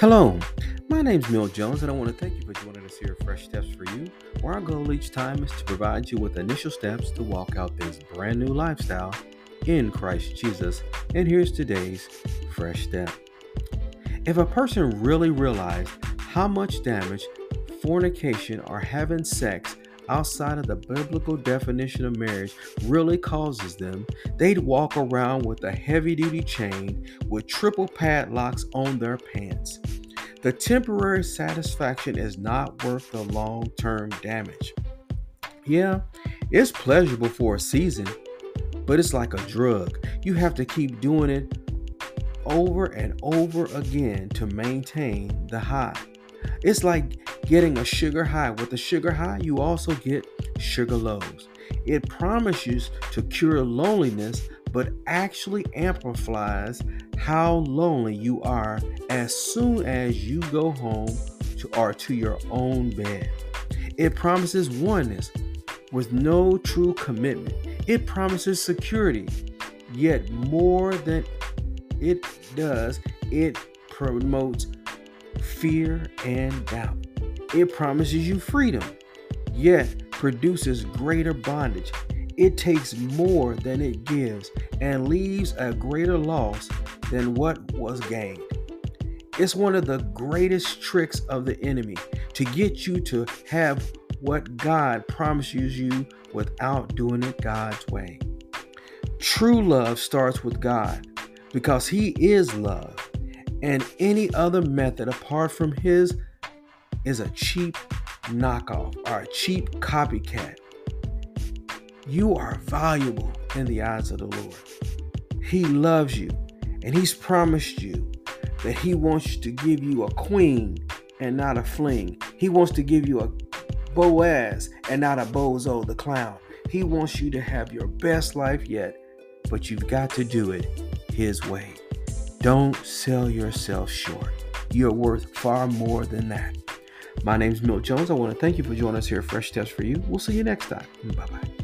Hello, my name's Milt Jones, and I want to thank you for joining us here at Fresh Steps for You, where our goal each time is to provide you with initial steps to walk out this brand new lifestyle in Christ Jesus. And here's today's Fresh Step. If a person really realized how much damage fornication or having sex outside of the biblical definition of marriage really causes them, they'd walk around with a heavy-duty chain with triple padlocks on their pants. The temporary satisfaction is not worth the long-term damage. Yeah, it's pleasurable for a season, but it's like a drug. You have to keep doing it over and over again to maintain the high. It's like getting a sugar high. With a sugar high, you also get sugar lows. It promises to cure loneliness, but actually amplifies how lonely you are as soon as you go home to your own bed. It promises oneness with no true commitment. It promises security, yet more than it does, it promotes fear and doubt. It promises you freedom, yet produces greater bondage. It takes more than it gives and leaves a greater loss than what was gained. It's one of the greatest tricks of the enemy to get you to have what God promises you without doing it God's way. True love starts with God because He is love, and any other method apart from His is a cheap knockoff or a cheap copycat. You are valuable in the eyes of the Lord. He loves you, and He's promised you that He wants to give you a queen and not a fling. He wants to give you a Boaz and not a bozo the clown. He wants you to have your best life yet, but you've got to do it His way. Don't sell yourself short. You're worth far more than that. My name's Milt Jones. I want to thank you for joining us here at Fresh Steps for You. We'll see you next time. Bye-bye.